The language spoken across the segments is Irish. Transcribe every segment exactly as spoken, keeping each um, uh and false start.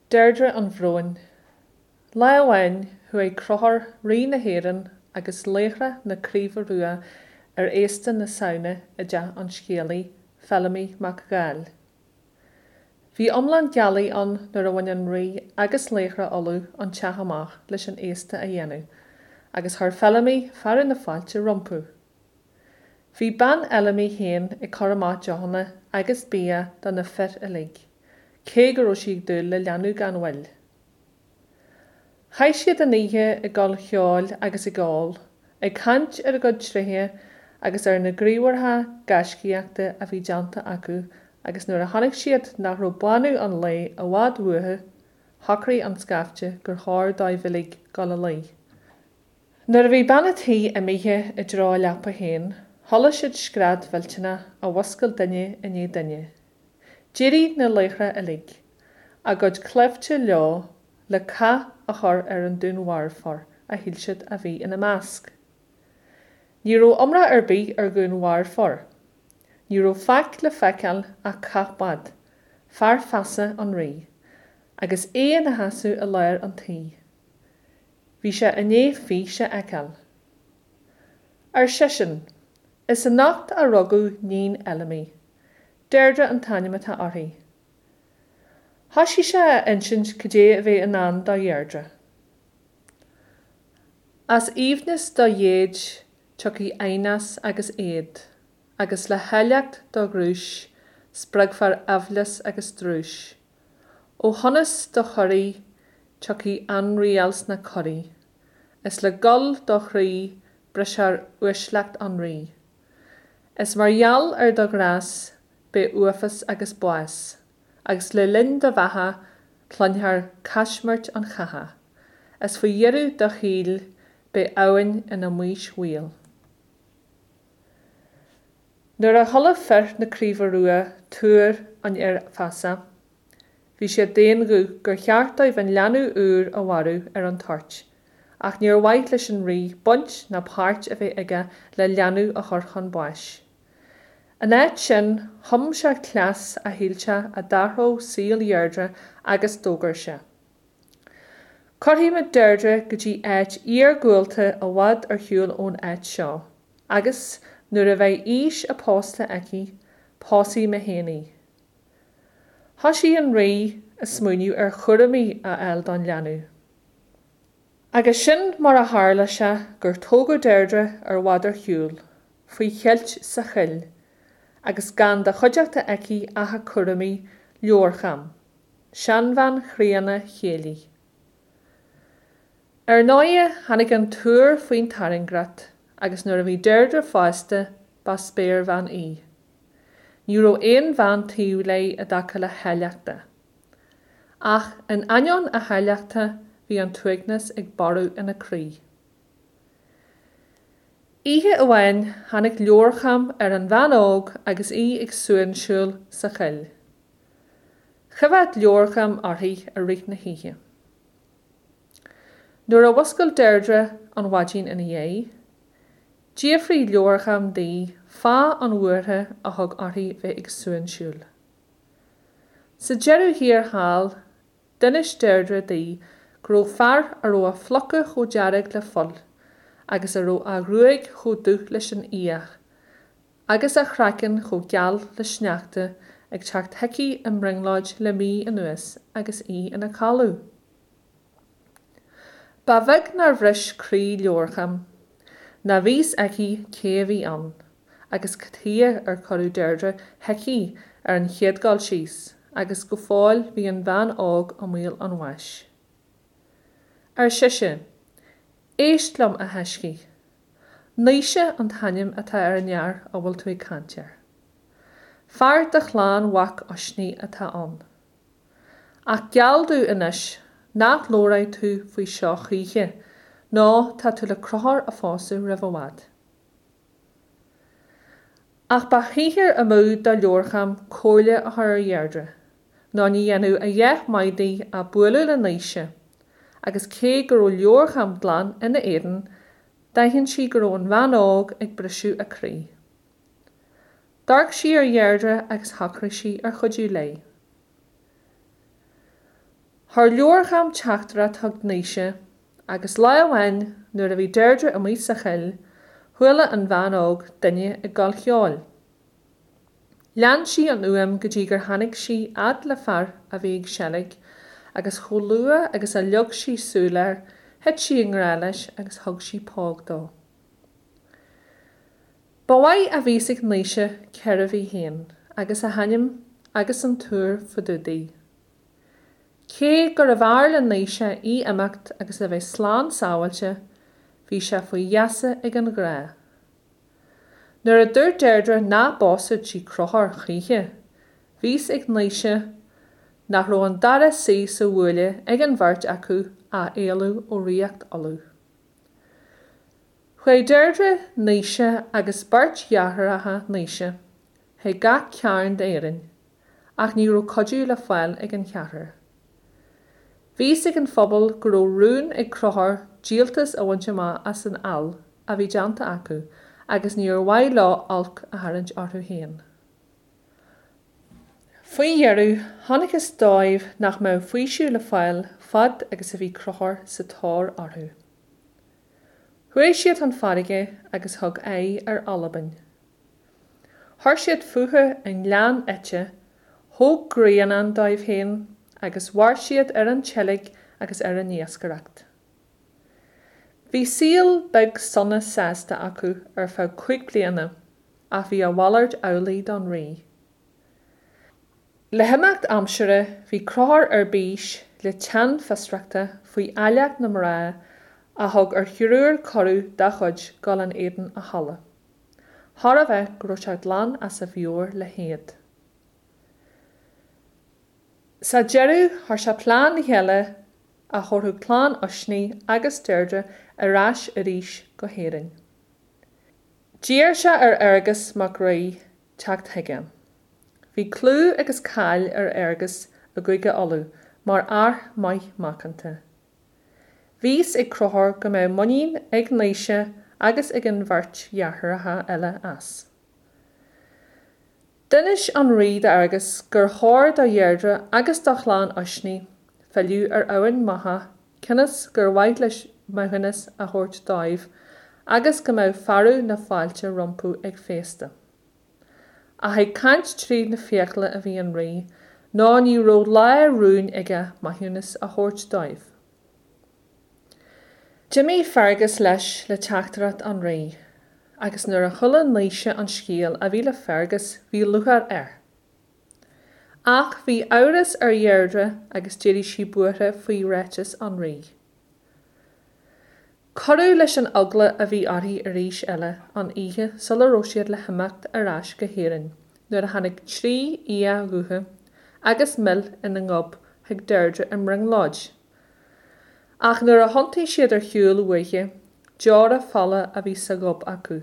Deirdre an bhróin. Laabhain hu é crothar rí na héireann agus léithre na críomha rua ar éasta na saona a d an scéalaí Fellamí mac Gael. Bhí omlan gealaí an nuair a bhain rí agus léithre olú an teach amach leis an éasta a dhéanamh, agus thar Fellamí fear na fáilte rompú. Bhí ban Ellamí héin i choramá Johanna agus bia don na fit a lig. Cé go raibh siad dul le leanú gan bhfuil. Chaith siad aníthe i gcol cheáil agus i gáil, ag caint ar a god tríthe agus ar na gríomhartha gaiscíochta a bhí deanta acu, agus nuair a tháinig siad nach raibh banú an lé a bhád uathe, thocraí an scafte gur thar dá bhillig go le lí. Nuair a bhí banatí a míthe i drá leapa héin, thola siad scrad bhiltena a bhoscail duine i ní duine. Déirí na léithre a lig, a god cleibte leo le ca a chur ar an dún mhar a thuill siad a bhí ina measc. Ní raibh iomra ar bith ar gún mhar. Ní raibh feic le feiceáil a cachbad, fear feasa an rí, agus é na hasú a léir an tí. Bhí sé iné fí sé eiceáil. Ar sisin, is a nacht a rugadh nín Ellamí. Deirdre an tainneamh atá orthaí. Thosaigh sé a insint go dtí a bheith in ann dá Deirdre. As íomhnas dá dhéad tugadh ainas agus éad, agus le heileacht dá grúis, spragfar amhlas agus drúis. Ó thonas do choirí tugadh anrials na choirí, is le gol do chrí brisar uisleacht an rí. Is margheall ar do grás be uafas agus buas, agus le linn do bheatha clonthar caismirt an chatha, is fa dhearú do chial be abhainn ina muis mhuial. Nuair a thola fear na críomha rua túr an ar fasa, bhí sé déan go gur cheartdóibh an leanú úr a bharú ar an tart, ach níor mhaith leis an rí bunt na páirt a bheith aige le leanú a chorchan buais. An éit sin thum sé cleas a thuilte a darthó síl Deirdre agus dógar sé. Corthaí me Deirdre go dtí éit íar gúilta a bhfad ar shiúil ón éit seo, agus nuair a bheith ís a pásta aici, pásaí me héanaí. Thosaigh an rí a smúniú ar churamí a eil don leanú. Agus sin mar a tharla sé gur tógadh Deirdre ar bhfad ar shiúil, faoi cheilt sa chill, agus gan de chuideachta aici atha churamí leorcham, seanbhan chríanna chéalaí. Ar náide tháinig an túr faoin taringrat, agus nuair a bhí Deirdre fásta ba spéir bhean í. Ní raibh aon bhean taobh lé a dtaca le heileachta. Ach in aineán a heileachta bhí an tuignas ag barú ina crí. Ihe a bhain tháinig leorcham ar an bhean óg agus í ag suansúil sa chill. Chibhead leorcham orthaí a rith na híthe. Nuair a bhoscail Deirdre an bhaidín ina dhé, díofraí leorcham daoí fá an bhuairthe a thug orthaí bheith ag suansúil. Sa deireadh hir hall, dunis Deirdre daoí go raibh fear a raibh a phlocha chomh dearg le fol, agus a raibh a ruaig chomh dúch leis an íach, agus a chracann chomh geal le sneachta ag teacht heici an mringláid le mí anuas agus í ina calú. Ba bheag nar bhris crí leorcham, na bhís aici cé a bhí an, agus catia ar corú Deirdre heici ar an chéadgáil síos, agus go fáil bhí an bhean ág an mhuial an bhais. Ar siise, éistlam a heiscí, naoise an tainneamh atá ar an near a bhfuil tú ag cantear. Fear de chláán mhac osnaí atá an. Ach gealdú inis, nach lóraid tú faoi seo chríche, ná tá tú le crothar a fású roimh amhád. Ach ba chríthir a múd dá leorcham cóirle a thar Deirdre, ná ní dhéanú a dheich maidaí a bualadh le naoise, agus cé gur raibh leorcham glan ina éireann, d'fhéadfainn sí gur raibh an bhean óg ag brisú a crí. D'arc sí ar Deirdre agus thacraigh sí ar chuidiú lei. Thar leorcham teachtra tug níise, agus lá amhain nuair a bhí deirdre a mí sa chill, thuaile an bhean óg duine i gcall cheáil. Lean si an uam go dtí gur tháinig si ad le fear a bhí ag seilg, agus cholua agus a leog si súlair, het si an gráilis agus thug si pág dó. Bhaid a bhí sig níise ceir a bhí héin, agus a hanim agus an túr fudúdaí. Cé gur a bhar le níise í imeacht agus a bheith sláán sábhailte, bhí se faoi dheasa ag an grá. Nuair a dúir deirdre ná básaid si crothar chíthe, bhís ag níise nach raibh an dara sí sa bhuaile ag an bhairt acu a éalú ó riacht olú. Chuaigh deirdre níise agus bairt dheartharatha níise, he gach cearn d'éireann, ach ní raibh codú le fáil ag an cheathar. Bhís ag an phobal go raibh rún ag crothar díaltas a bhainte má as an all a bhí deanta acu, agus ní ar mhaith lá olc a tharraingt orthu héin. Faoi dhearú, tháinig is dóibh nach mbeadh faoisiú le fáil fad agus a bhí crothar sa tóir orthu. Thuaidh siad an farige agus thug é ar Alban. Thar siad fuatha an lean eite, thóg gríanán dóibh héin, agus war siad ar an tseilg agus ar an níoscaracht. Bhí síl beag sonna sásta acu ar fá chuig bliana, a bhí a bhallart eolaí don rí. Le himeacht amsere bhí crothar ar bís le tean festrachta faoi aileach na mrá a thug ar thiúr corú da chuid gal an éideann a hala. Thar a bheith go raibh teag lean as a bheor le héad. Sa deireadh thar se plán heile a chorthú plán osnaí agus deirdre arás a ríis go héireann. Díar se ar airgeas mac raí teacht thuigeann. Bhí clú agus cáil ar airgeas a gcuige olú, mar air maith macanta. Bhís ag crothar go mbeadh muín ag níise agus ag an bhairt dheartharatha eile as. Dunis an rí de agus gur thóir do deirdre agus do chláán osnaí feiliú ar abhainn maithe, cinnas gur mhaith leis maithúnas a thabhairt dóibh, agus go mbeadh farú na fáilte rompú ag féasta. A thaidh caint tríd na fiacla a bhí an rí, ná ní raibh lá rún aige maithúnas a thabhairt dóibh. Jimmy Fergus leis le teachtarat an rí, agus nuair a chula níise an scéal a bhí le Fergus bhí luchar air. Ach bhí amhras ar deirdre agus déirí si buaithe faoi réitis an rí. Corú leis an agla a bhí orthaí a ríis eile an oíche sa le roisiad le himeacht arás go héireann, nuair a tháinig trí ia gutha agus mill in an ngob ag deirdre im ring lodge. Ach nuair a hontaí siad ar shiúl uige, deora falla a bhí sa gob acu.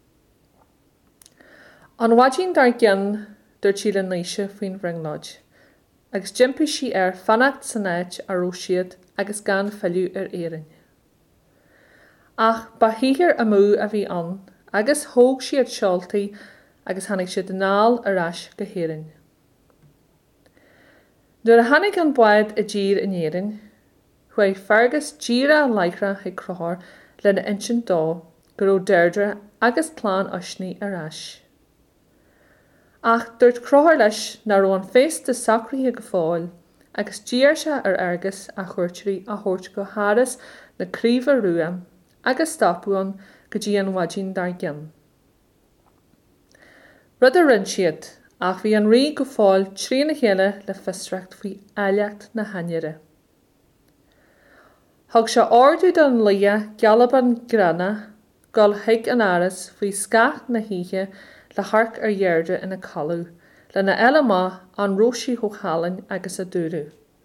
An bhaidín dar gceann dúirt sí le níise faoin ringlodge, agus jimpú sí ar fannacht san áit a roisiad agus gan feiliú ar éireann. Ach ba híhir amú a bhí an, agus thóg siad seoltaí agus tháinig siad anál arás go héireann. Nuair a tháinig an báid a ddír in éireann, chuaigh Fergus díra leichra ag crothar le na intin dó go raibh deirdre agus plán osnaí arás. Ach dúirt crothar leis na raibh an féist de sacraithe go fáil, agus díar se ar airgeas a chuirtirí a thabhairt go háras na críomha rua, agus stopúan go dtí an bhaidín dar gceann. Rud a rinn siad, ach bhí an rí go fáil trína chéile le fistracht faoi aileacht na hainneire. Thug se ordú don lia gealaban grana, gal hiig an áras faoi scach na híthe le harc ar deirdre ina calú, le na eile má an róisí chomhallainn agus a dúrú.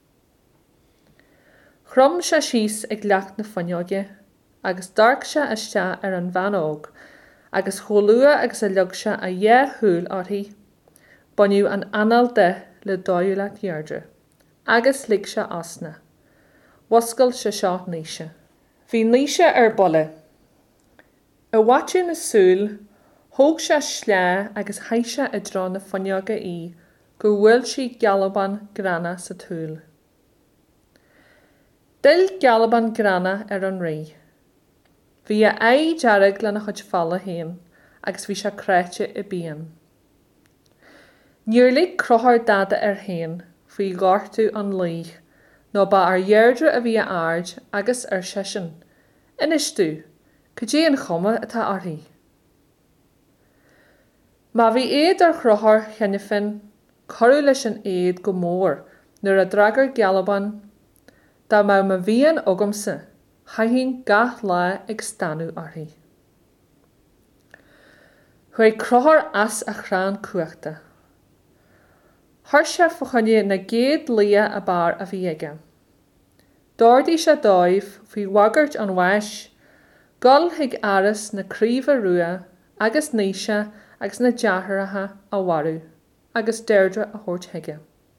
Chrum se síos ag leacht na faineoige, agus darc se iste ar an bhean óg, agus cholua agus a leog se a dhé thúil orthaí, buniu an anal de le dóúla deirdre, agus lig se asna. Wascail se seo níise. Bhí níise ar bolle. A bhaitú na súil, thóg se slea agus haise i drá na faineoga í, go bhfuil si gealaban grana sa túil. Dil Galaban grana ar an rí. Bhí a é dearag lena chud falla hain, agus bhí se creite i bíon. Níor lí crothar dada ar hain, faoi gáirtú an lí, nó ba ar dheardre a bhí ard agus ar sesin. Inis tú, cudé an chuma atá orthaí. Má bhí éad ar chrothar cheanne fin, corú leis an éad go mór, nuair a dragar Galaban, da má ma bhíon ógamsa, haithín gath lá ag stanú orthaí. Chuaigh crothar as a chrán cuachta. Thuirse fachonne na géad lia a bar a bhí aige. Dordaí se dóibh faoi wagart an bhais, gol hiag aras na críomha rua, agus níise agus na deatharatha a warú, agus deirdre a thabhairt hiige.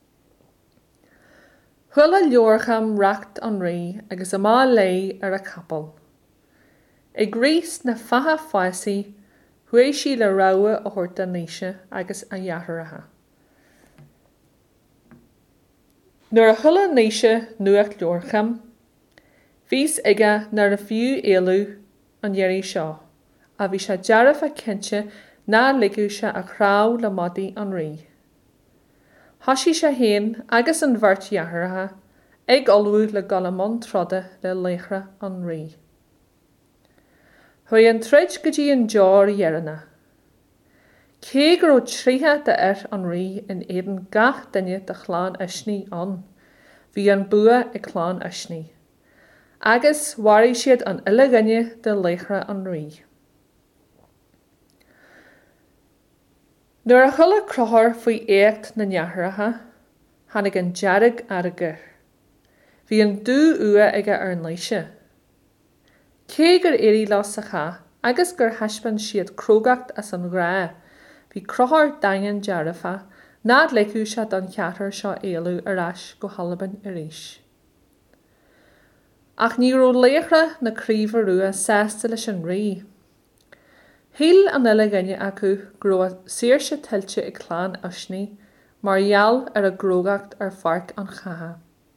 Thuaile leorcham reacht an rí agus a má lei ar a capal. I grís na fatha fásaí, thuaigh sí le rogha a thabhairt a níise agus a deatharatha. Nuair a thuaille níise nuacht leorcham, bhís aige nar a fiú éalú an dhéirí seo, a bhí se dearmh a cinnte ná ligú se a chrá le modaí an rí. Thosaí se hain agus an bheirt deatharatha ag olbhú le galamón troda le léithre an rí. Thuaigh an troid go dtí an deir dhearanna. Cé gur ó tríthe de ar an rí in éan gach duine de chláán isní an, bhí an bua i chláán isní. Agus warí siad an uile gunne de léithre an rí. Nuair a thuaille crothar faoi éacht na deatharatha, tháinig an dearag airgear. Bhí an dú ua aige ar an léise. Cé gur éirí lá sa cha, agus gur haispean siad crógacht as an rá, bhí crothar daingan dearfa, nád leicú se don cheatar seo éalú arás go halaban arís. Ach ní ró léithre na críomha rua sásta leis an rí. Híl an uile gunne acu gro saoirse tiltte i chláán isní, mar gheall ar a grógacht ar farc an chatha.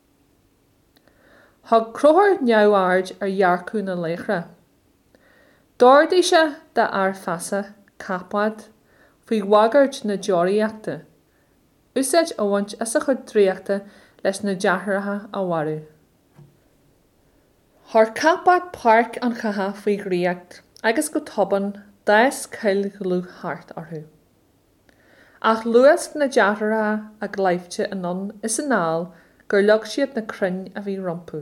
Thug crothar neamhard ar dhearcú na léithre. Dordaí se de ar fasa, capad, faoi wagart na deoraíochta. Úsáid óhaint as a chud tríochta leis na deatharatha a warú. Thar capad parc an chatha faoi ghriacht, agus go toban dás cail glú thart orthú. Ach luas na deatharatha a ghlaifte anon is an nál gur leag siad na cruinn a bhí rompú.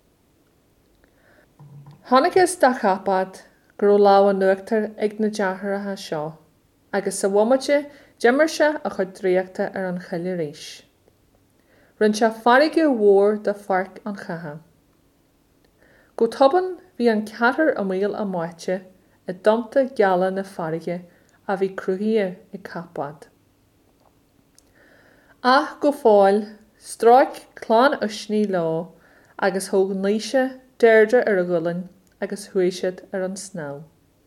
Tháinig is da capad gur lá an nuachtar ag na deatharatha seo, agus sa bhuaimite deimir se a chud tríochta ar an chuile rééis. Rinn se farige mhór de farc an chatha. Go toban bhí an ceatar a míl a máite i domta geala na farige a bhí cruthithe i capad. Ach go fáil, stráic chláán isní lá agus thóg níise deirdre ar a ghuileann agus thuaisiad ar an sná.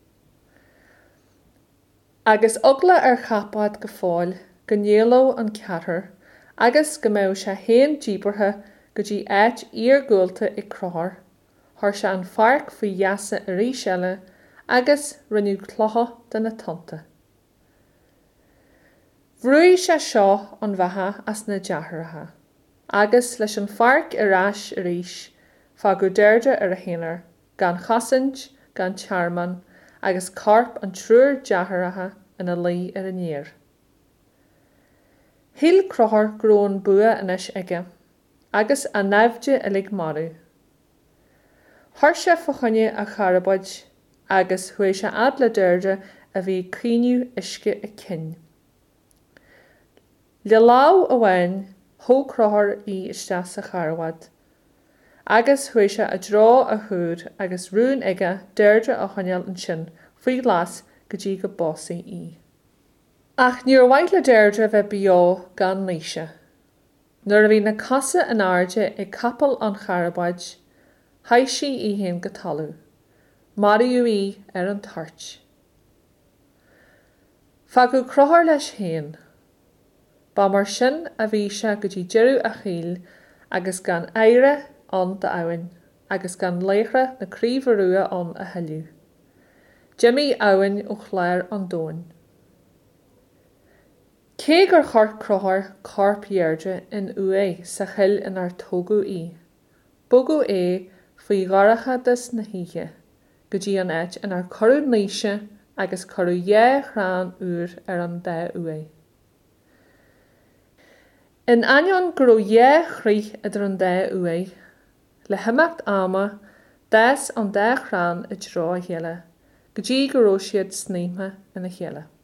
Agus ogla ar chapad go fáil go ndéaló an ceatar agus go mbeadh se haon díobartha go dtí áit iargúilta i crothar, thuir se an farc faoi dheasa a rís eile agus rinneadh clotha de na tonnta. Bhrúigh se seo an bheatha as na deatharatha, agus leis an farc arás a rís, fá go deirdre ar a héanaar, gan chasaint, gan tearman, agus carp an trúr deatharatha ina lí ar an éir. Híl crothar grón bua inis aige, agus a naimhde a lig marú. Thuir se fachonne a charabáid, agus thuaigh se ad le deirdre a bhí cíniú isce a cinn. Le lá a bhain, thó crothar í iste sa charabáid, agus thuaigh se a drá a thuair agus rún aige deirdre a choineáil an sin faoi glas go dtí go básaí í. Ach níor bhaid le deirdre bheith beo gan níise. Nuair a bhí na casa an airde i capal an charabáid, haigh sí í haon go talú, mariú í ar an tart. Fa go crothar leis haon, ba mar sin a bhí se go dtí deireadh a chiall agus gan éire an de Owen, agus gan léithre na críomharua an a heiliú. Jimmy Owen ó chléir an dóin. Cé gur chort crothar carp dheardre in ua sa chill inar tógu í. Bogu é faoi gharacha dus na híthe, go dtí an éit inar corú níise agus corú dhé chrán úr ar an dé ua. In aion gur dhé chríoch idir an dé ua, le himeacht ama, dás an dé chrán i drá chéile, go dtí go raibh siad sníomtha ina chéile.